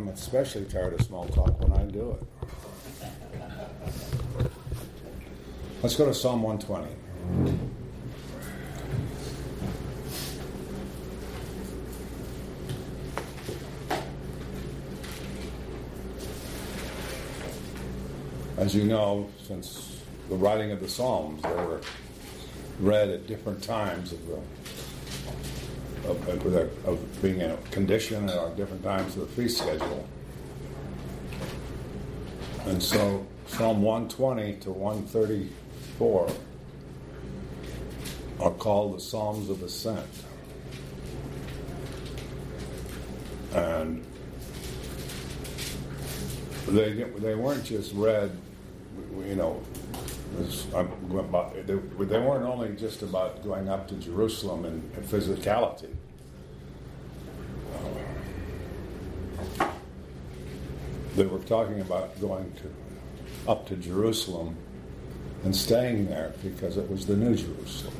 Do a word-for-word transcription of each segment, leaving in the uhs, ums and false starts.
I'm especially tired of small talk when I do it. Let's go to Psalm one twenty. As you know, since the writing of the Psalms, they were read at different times of the of, of, of being in a condition at different times of the feast schedule. And so Psalm one twenty to one thirty-four are called the Psalms of Ascent. And they they weren't just read, you know, they weren't only just about going up to Jerusalem and physicality. They were talking about going to up to Jerusalem and staying there because it was the New Jerusalem.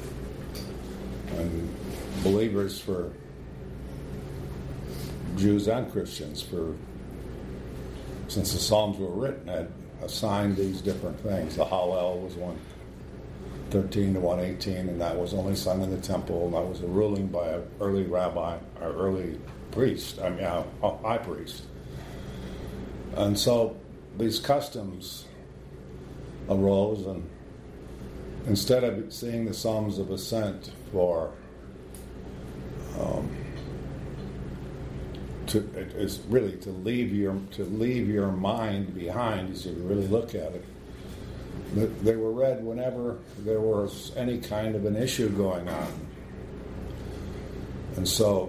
And believers, for Jews and Christians, for since the Psalms were written, had assigned these different things. The Hallel was one thirteen to one eighteen, and that was only sung in the temple, and that was a ruling by an early rabbi, or early priest, I mean, uh, high priest. And so these customs arose, and instead of seeing the Psalms of Ascent for um, to it is really to leave your to leave your mind behind as you really look at it. They were read whenever there was any kind of an issue going on, and so.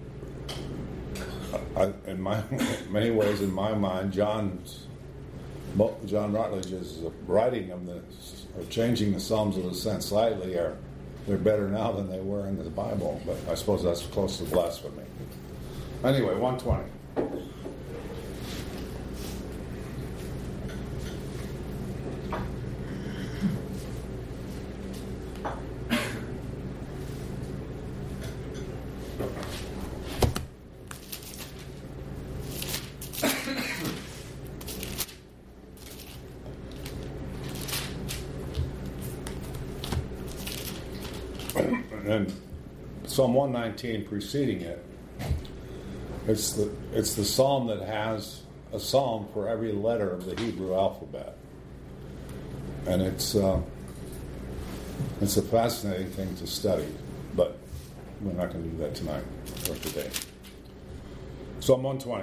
I, in my many ways, in my mind, John's John Rutledge's writing of the of changing the Psalms of Ascent slightly are they're better now than they were in the Bible. But I suppose that's close to blasphemy. Anyway, one twenty. And Psalm one nineteen preceding it, it's the it's the psalm that has a psalm for every letter of the Hebrew alphabet, and it's uh, it's a fascinating thing to study. But we're not going to do that tonight or today. Psalm one twenty.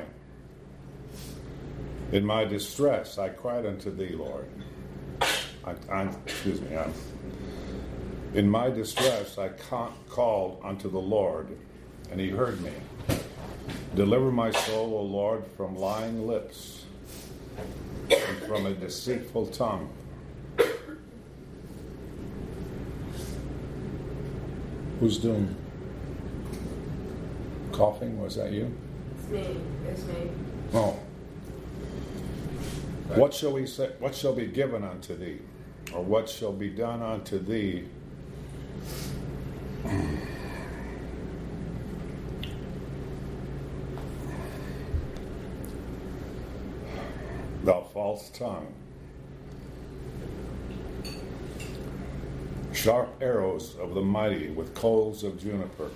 In my distress, I cried unto thee, Lord. I, I'm, excuse me. I'm, In my distress, I called unto the Lord, and he heard me. Deliver my soul, O Lord, from lying lips and from a deceitful tongue. Who's doing coughing? Was that you? It's me. It's me. Oh. What shall we say? What shall be given unto thee, or what shall be done unto thee? Thou false tongue, sharp arrows of the mighty with coals of juniper.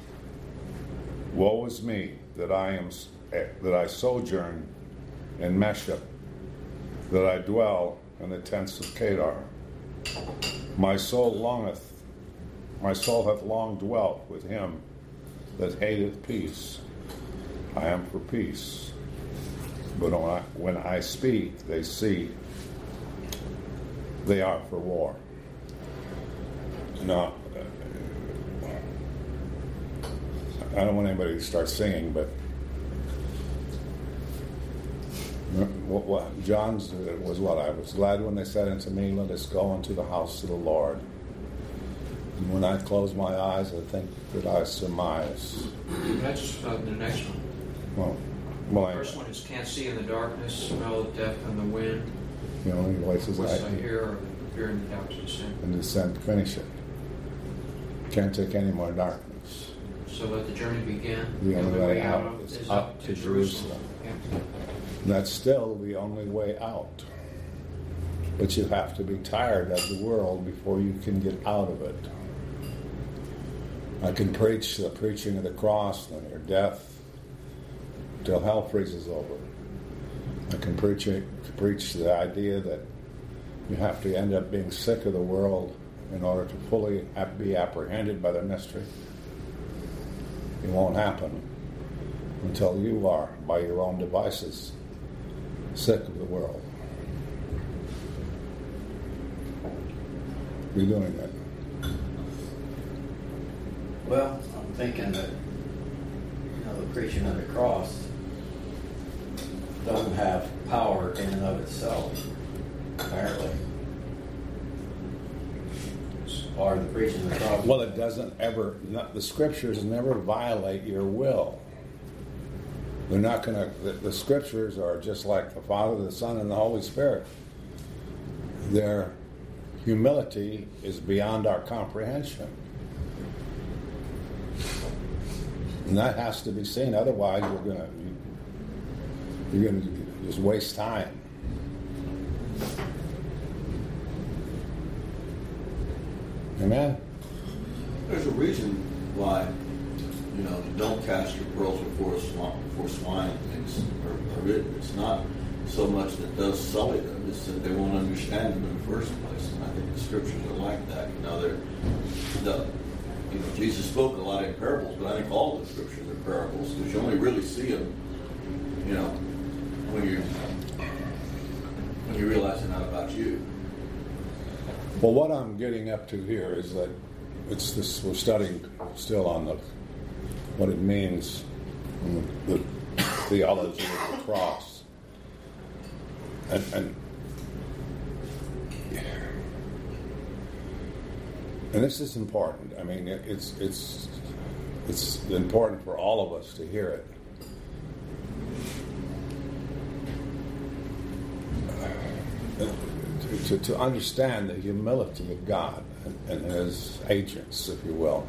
Woe is me that I am that I sojourn in Meshech, that I dwell in the tents of Kedar. My soul longeth. My soul hath long dwelt with him that hateth peace. I am for peace. But when I, when I speak, they see they are for war. Now, I don't want anybody to start singing, but what, what John's was what? I was glad when they said unto me, let us go into the house of the Lord. And when I close my eyes, I think that I surmise. That's uh, the next one. Well, well, the first one is can't see in the darkness, smell of death and the wind. The only voices Voice I, I hear are the fear and the doubts of sin. And descent, finish it. Can't take any more darkness. So let the journey begin. The only way out of- is is up to Jerusalem. Yeah. That's still the only way out. But you have to be tired of the world before you can get out of it. I can preach the preaching of the cross and your death till hell freezes over. I can preach it, preach the idea that you have to end up being sick of the world in order to fully be apprehended by the mystery. It won't happen until you are, by your own devices, sick of the world. You're doing it. Well, I'm thinking that, you know, the preaching of the cross doesn't have power in and of itself, apparently. Or the preaching of the cross. Well, it doesn't ever, not, the scriptures never violate your will. They're not going to, the, the scriptures are just like the Father, the Son, and the Holy Spirit. Their humility is beyond our comprehension. And that has to be seen. Otherwise, you're going to, you, you're going to just waste time. Amen? There's a reason why, you know, don't cast your pearls before swine, before swine things are, are written. It's not so much that does sully them, it's that they won't understand them in the first place. And I think the scriptures are like that. You know, they're, the, you know, Jesus spoke a lot in parables, but I think all of the scriptures are parables, because you only really see them, you know, when you when you realize they're not about you. Well, what I'm getting up to here is that it's this. We're studying still on the what it means, in the, the theology of the cross, and, and and this is important. I mean, it, it's it's it's important for all of us to hear it. To, to understand the humility of God and, and His agents, if you will.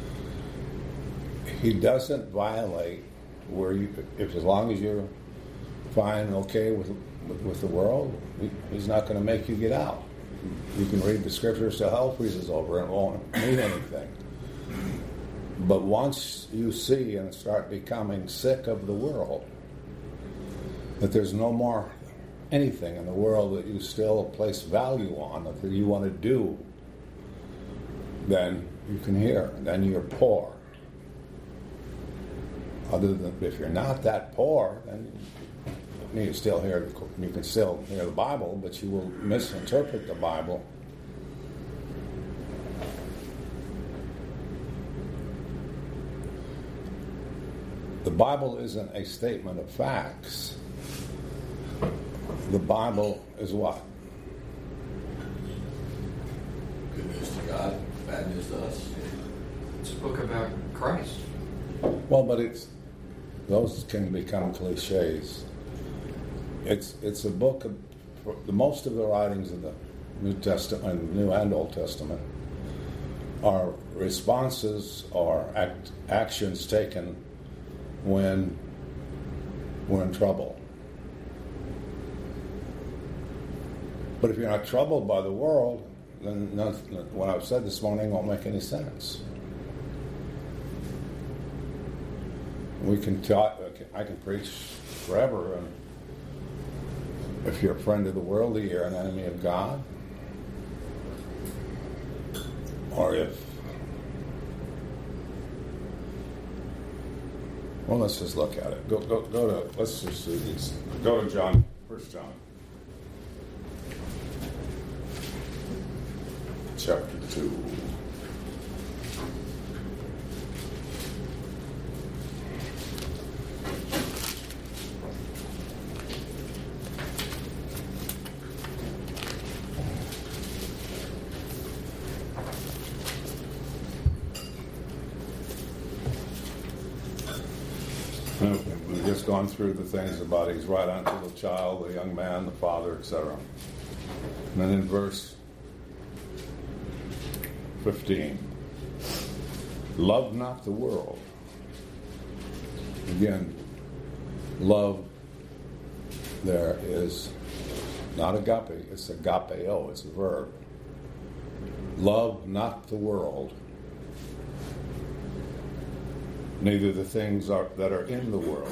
He doesn't violate where you, if as long as you're fine and okay with, with, with the world, he, He's not going to make you get out. You can read the scriptures till hell freezes over and it won't mean anything. But once you see and start becoming sick of the world, that there's no more anything in the world that you still place value on, that you want to do, then you can hear. Then you're poor. Other than if you're not that poor, then you can still hear the, you can still hear the Bible, but you will misinterpret the Bible. The Bible isn't a statement of facts. The Bible is what? Good news to God, bad news to us. It's a book about Christ. Well, but it's those can become cliches. It's it's a book of for the most of the writings of the New Testament, New and Old Testament, are responses or act, actions taken when we're in trouble. But if you're not troubled by the world, then none, what I've said this morning won't make any sense. We can talk, I can preach forever, and if you're a friend of the world, you're an enemy of God. Or if, well, let's just look at it. Go, go, go to, let's just do these. Go to John, First John. Chapter two. Okay, we've just gone through the things about he's right unto the child, the young man, the father, et cetera. And then in verse fifteen, love not the world, Again, love there is not agape, it's agapeo, it's a verb. Love not the world, neither the things are, that are in the world.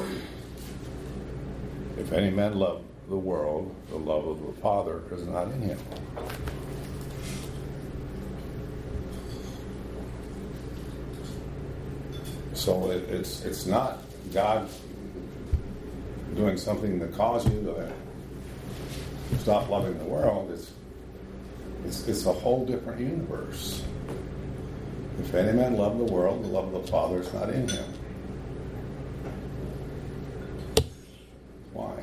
If any man love the world, the love of the Father is not in him. So it, it's it's not God doing something to cause you to stop loving the world. It's it's it's a whole different universe. If any man love the world, the love of the Father is not in him. Why?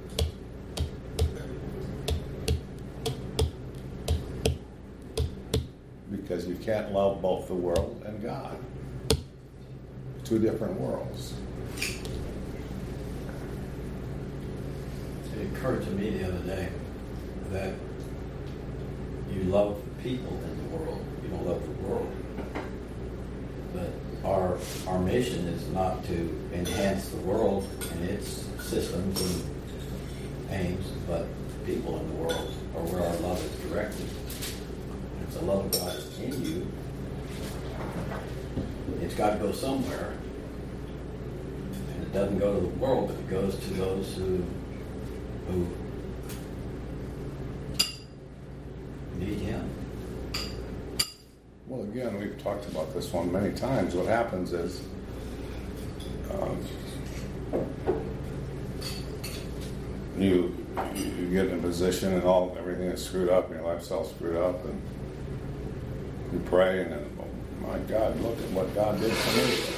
Because you can't love both the world and God. Two different worlds. It occurred to me the other day that you love people in the world. You don't love the world. But our our mission is not to enhance the world and its systems and aims, but the people in the world are where our love is directed. If the love of God is in you, it's got to go somewhere. And it doesn't go to the world, but it goes to those who who need Him. Well, again, we've talked about this one many times. What happens is um, you you get in a position and all everything is screwed up, and your life's all screwed up, and you pray, and then, oh my God, look at what God did for me.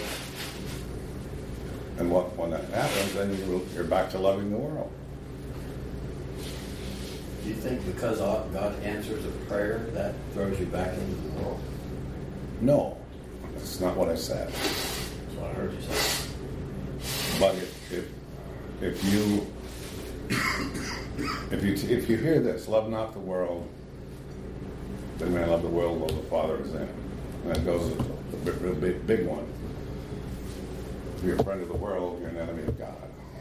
And what when that happens, then you, you're back to loving the world. Do you think because God answers a prayer, that throws you back into the world? No, that's not what I said. That's what I heard you say. But if if, if you if you if you hear this, love not the world, then man love the world, love the Father is in it. And that goes to the big, big, big one. If you're a friend of the world, you're an enemy of God.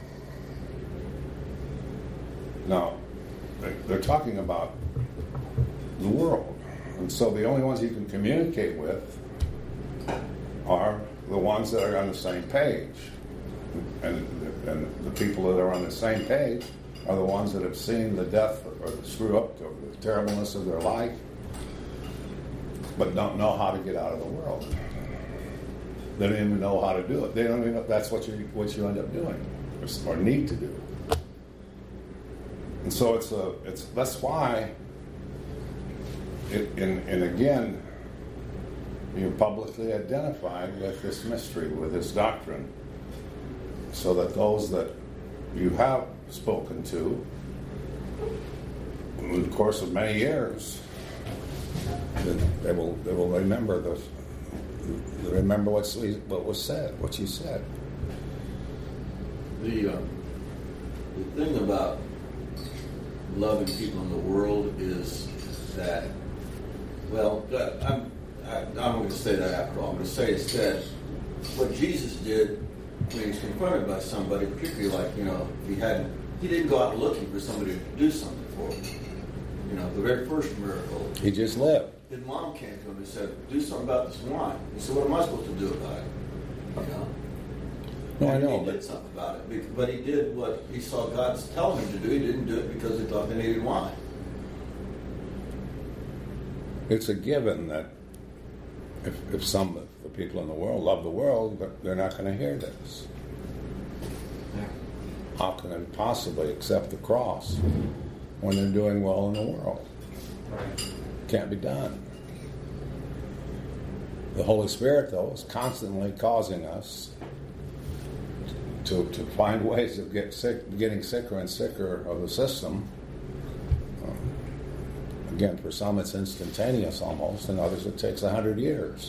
Now, they're talking about the world. And so the only ones you can communicate with are the ones that are on the same page. And, and the people that are on the same page are the ones that have seen the death or the screw up or the terribleness of their life, but don't know how to get out of the world. They don't even know how to do it. They don't even know that's what you what you end up doing or, or need to do. And so it's a it's that's why it, and, and again you're publicly identified with this mystery, with this doctrine, so that those that you have spoken to in the course of many years, they will they will remember the remember what's, what was said, what you said. The uh, the thing about loving people in the world is that, well, I'm I, I'm going to say that after all. I'm going to say instead what Jesus did when he was confronted by somebody, particularly like, you know, he had he didn't go out looking for somebody to do something for him. You know, the very first miracle. He just lived. His mom came to him and said, "Do something about this wine." He said, "What am I supposed to do about it?" You know. No, I and know, he but did something about it, but he did what he saw God telling him to do. He didn't do it because he thought they needed wine. it's a given that if, if some of the people in the world love the world, they're not going to hear this. How can they possibly accept the cross when they're doing well in the world? Can't be done. The Holy Spirit, though, is constantly causing us to to find ways of get sick, getting sicker and sicker of the system. Um, again, for some it's instantaneous almost, and others it takes a hundred years.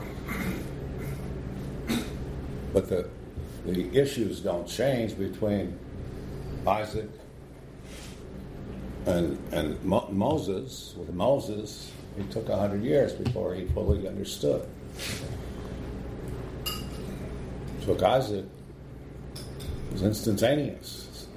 But the the issues don't change between Isaac and and Mo- Moses. With Moses, it took a hundred years before he fully understood. It took Isaac It was instantaneous.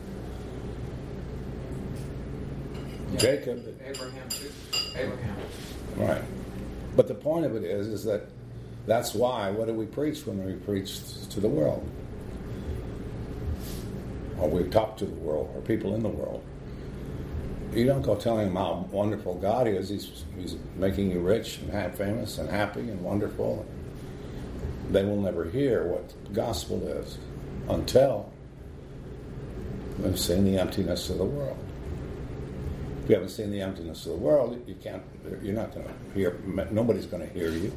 Yeah. Jacob. Abraham too. Abraham. Right. But the point of it is, is that that's why, what do we preach when we preach to the world? Or we talk to the world, or people in the world. You don't go telling them how wonderful God is. He's, he's making you rich and ha- famous and happy and wonderful. They will never hear what the gospel is until they've seen the emptiness of the world. If you haven't seen the emptiness of the world, you can't. You're not going to hear. Nobody's going to hear you.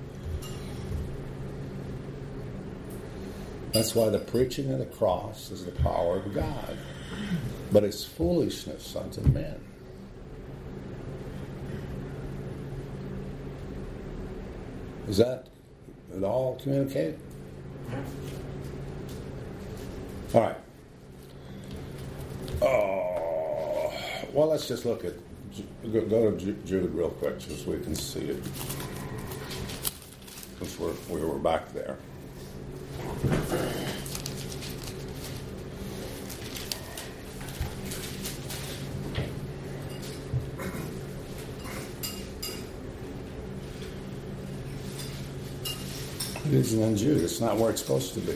That's why the preaching of the cross is the power of God, but it's foolishness unto men. Is that at all communicated? All right. Oh, well, let's just look at, go, go to Jude real quick, just so we can see it. Since we're, we were back there. It isn't in Jude. It's not where it's supposed to be.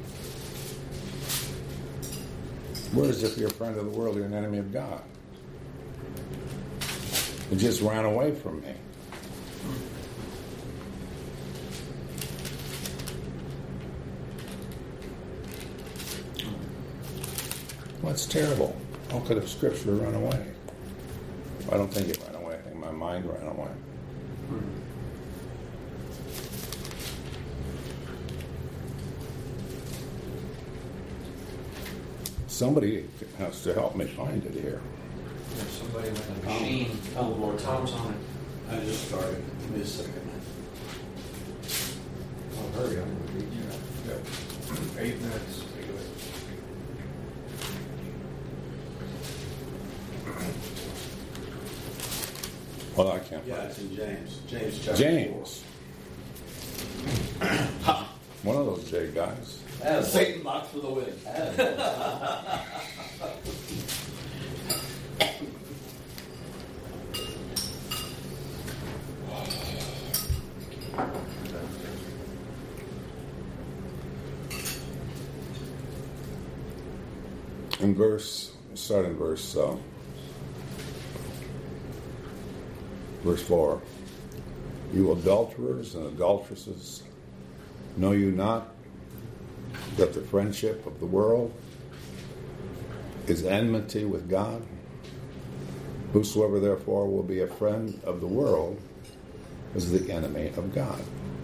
Whereas if you're a friend of the world, you're an enemy of God. You just ran away from me. Well, that's terrible. How could a scripture run away? I don't think it ran away. I think my mind ran away. Somebody has to help me find it here. There's somebody with a machine. Oh, Lord. Tom's on it. I just started. Give me a second. Oh, hurry, I'm going to read you. Yep. Eight minutes. Well, I can't Yeah, find it's it. in James. James chapter James. One of those J guys. four. Satan box for the win. In verse, start in verse, uh, verse four. You adulterers and adulteresses, know you not that the friendship of the world is enmity with God? Whosoever therefore will be a friend of the world is the enemy of God.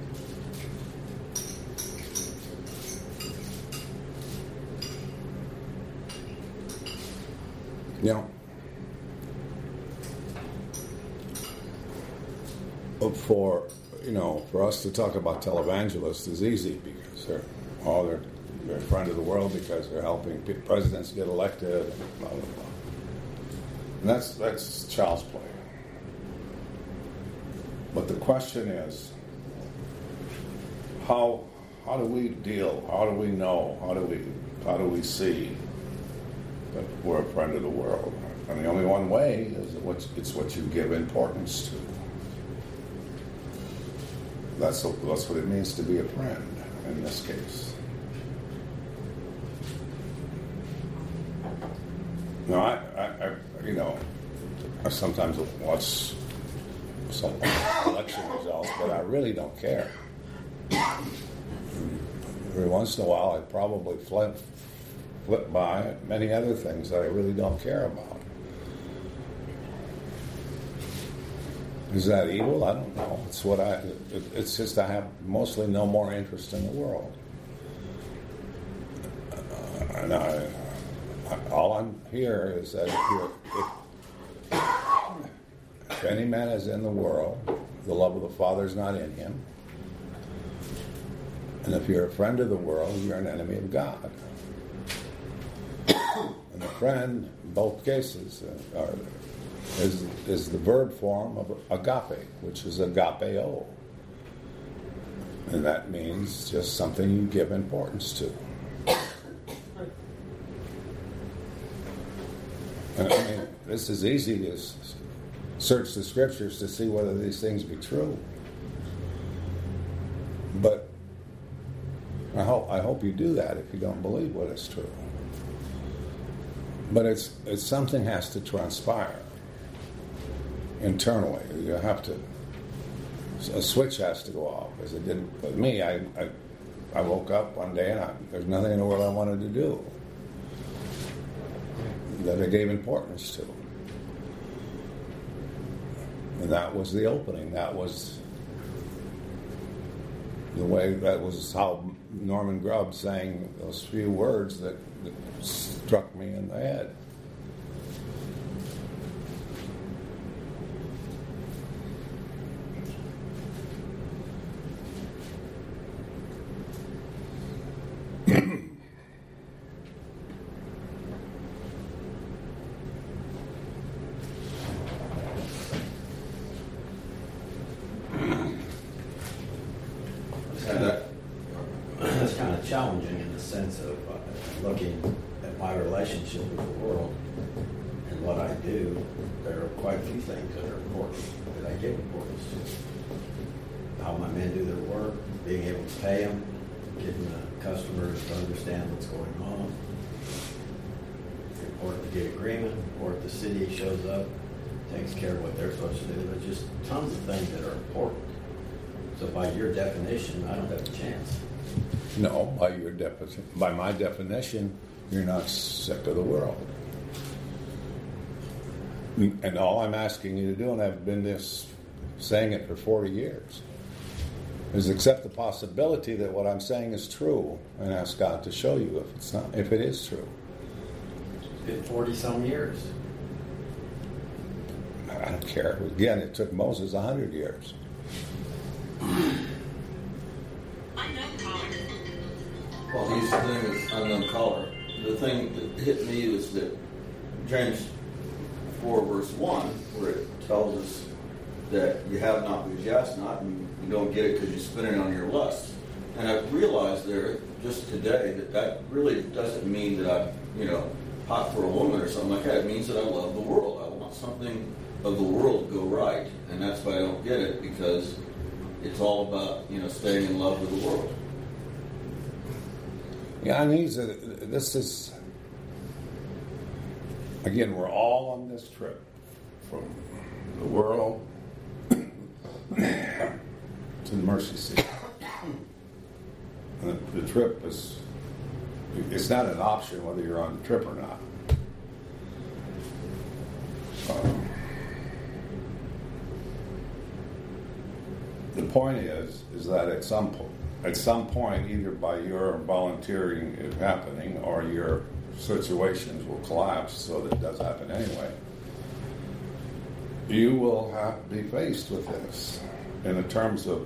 Now, for you know, for us to talk about televangelists is easy because they're oh they're they're a friend of the world because they're helping presidents get elected and blah blah blah. And that's that's child's play. But the question is, how how do we deal? How do we know? How do we how do we see that we're a friend of the world? And the only one way is what it's what you give importance to. That's that's what it means to be a friend in this case. No, I, I, I you know, I sometimes watch some election results, but I really don't care. Every once in a while, I probably flip, flip by many other things that I really don't care about. Is that evil? I don't know. It's what I. It, it's just I have mostly no more interest in the world, uh, and I, I, all I'm here is that if, you're, if, if any man is in the world, the love of the Father is not in him, and if you're a friend of the world, you're an enemy of God. And a friend, in both cases, uh, are. Is, is the verb form of agape, which is agapeo. And that means just something you give importance to. And I mean, this is easy to s- search the scriptures to see whether these things be true. But I hope I hope you do that if you don't believe what is true. But it's it's something has to transpire internally. You have to. A switch has to go off, as it did with me. I, I I woke up one day and I, there's nothing in the world I wanted to do that I gave importance to. And that was the opening. That was the way, that was how Norman Grubb sang those few words that, that struck me in the head. It's kind of challenging in the sense of uh, looking at my relationship with the world and what I do. There are quite a few things that are important, that I give importance to. How my men do their work, being able to pay them, getting the customers to understand what's going on. It's important to get agreement, or if the city shows up, takes care of what they're supposed to do. There's just tons of things that are important. So by your definition, I don't have a chance. No, by your definition, by my definition, you're not sick of the world. And all I'm asking you to do, and I've been this saying it for forty years, is accept the possibility that what I'm saying is true, and ask God to show you if it's not, if it is true. It's been forty some years. I don't care. Again, it took Moses a hundred years. Well, he's the thing is unknown caller. The thing that hit me was that James four verse one, where it tells us that you have not because you ask not, and you don't get it because you spend it on your lust. And I realized there just today that that really doesn't mean that I'm, you know, hot for a woman or something like that. It means that I love the world. I want something of the world to go right, and that's why I don't get it, because it's all about, you know, staying in love with the world. Yeah, I mean, this is, again, we're all on this trip from the world to the mercy seat. And the, the trip is, it's not an option whether you're on the trip or not. Um, the point is, is that at some point, At some point, either by your volunteering it happening or your situations will collapse, so that it does happen anyway, you will have to be faced with this in the terms of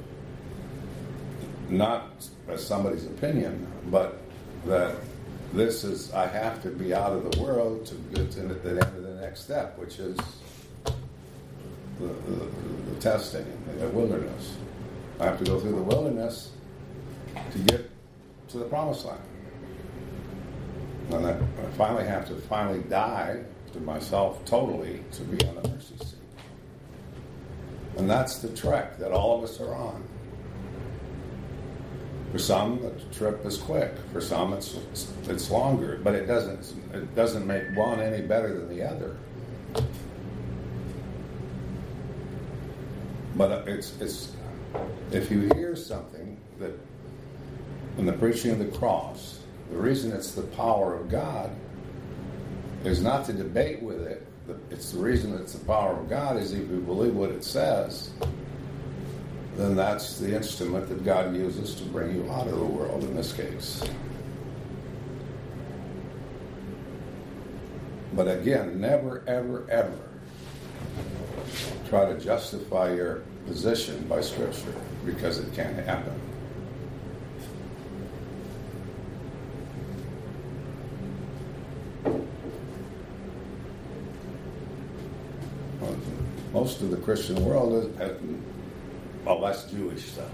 not as somebody's opinion, but that this is, I have to be out of the world to get to the end of the next step, which is the, the, the testing in the wilderness. I have to go through the wilderness to get to the promised land. And I, I finally have to finally die to myself totally to be on the mercy seat. And that's the trek that all of us are on. For some, the trip is quick. For some, it's it's longer. But it doesn't it doesn't make one any better than the other. But it's it's if you hear something that in the preaching of the cross, the reason it's the power of God is not to debate with it. It's the reason it's the power of God is if you believe what it says, then that's the instrument that God uses to bring you out of the world in this case. But again, never, ever, ever try to justify your position by Scripture, because it can't happen. Most of the Christian world is, well, that's Jewish stuff.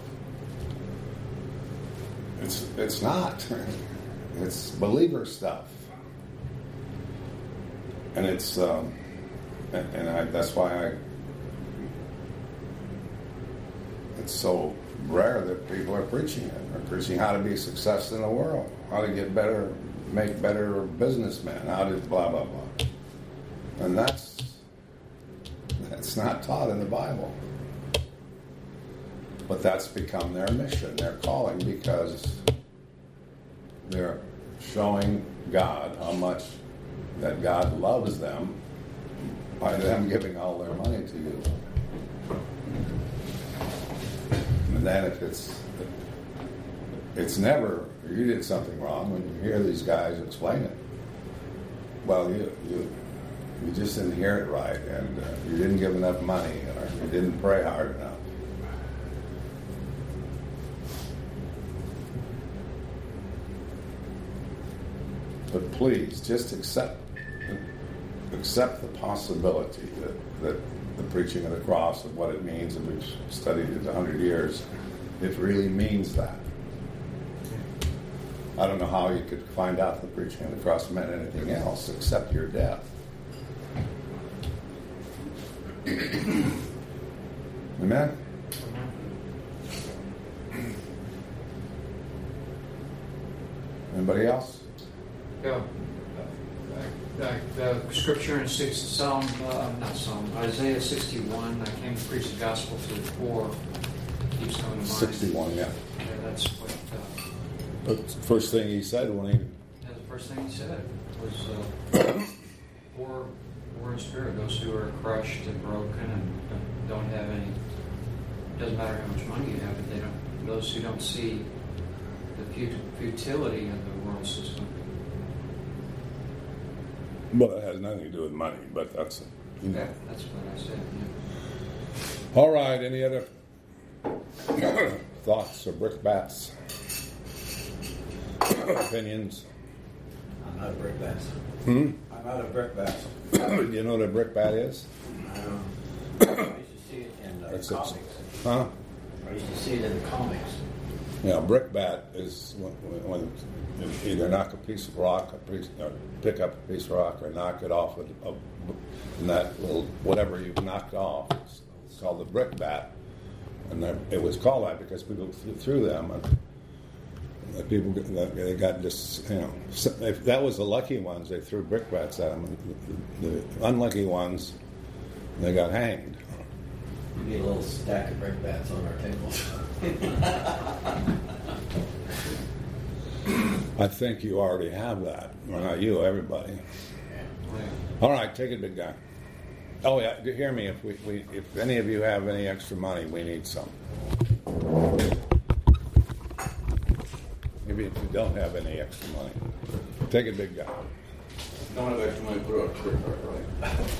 It's it's not. It's believer stuff. and it's um, and, and I, that's why I it's so rare that people are preaching it. They're preaching how to be successful in the world, how to get better, make better businessmen, how to blah blah blah, and that's that's not taught in the Bible. But that's become their mission, their calling, because they're showing God how much that God loves them by them giving all their money to you. And then if it's it's never you did something wrong when you hear these guys explain it. Well, you you you just didn't hear it right, and uh, you didn't give enough money, or you didn't pray hard enough. But please, just accept accept the possibility that, that the preaching of the cross and what it means, and we've studied it a hundred years, it really means that. I don't know how you could find out the preaching of the cross meant anything else except your death. Amen? Anybody else? Yeah. Uh, uh, the scripture in six, Psalm, uh, not Psalm, Isaiah sixty-one, I came to preach the gospel to the poor, keeps coming to mind. sixty-one, yeah. Yeah, that's what, uh, But the first thing he said when he... yeah, the first thing he said was, uh, poor, poor in spirit, those who are crushed and broken and don't have any, doesn't matter how much money you have, but they don't, those who don't see the fut- futility of the world system. Well, it has nothing to do with money, but that's, you know. Yeah, that's what I said, yeah. All right, any other thoughts or brickbats? Opinions? I'm not a brickbat. Hmm? I'm not a brickbat. Do you know what a brickbat is? Um, I used to see it in uh, It's a- comics. Huh? I used to see it in the comics. Yeah, a brickbat is when, when you either knock a piece of rock, a piece, or pick up a piece of rock, or knock it off, a, a, and that little whatever you've knocked off, it's, it's called a brickbat, and there- it was called that because people threw, threw them, and the people got- they got just you know if that was the lucky ones, they threw brickbats at them, and the, the unlucky ones they got hanged. There'd be a little stack of brickbats on our tables. I think you already have that. Well, not you, everybody. All right, take it, big guy. Oh yeah, hear me. If we, we, if any of you have any extra money, we need some. Maybe if you don't have any extra money, take it, big guy. Don't have extra money, put it on a credit card, right?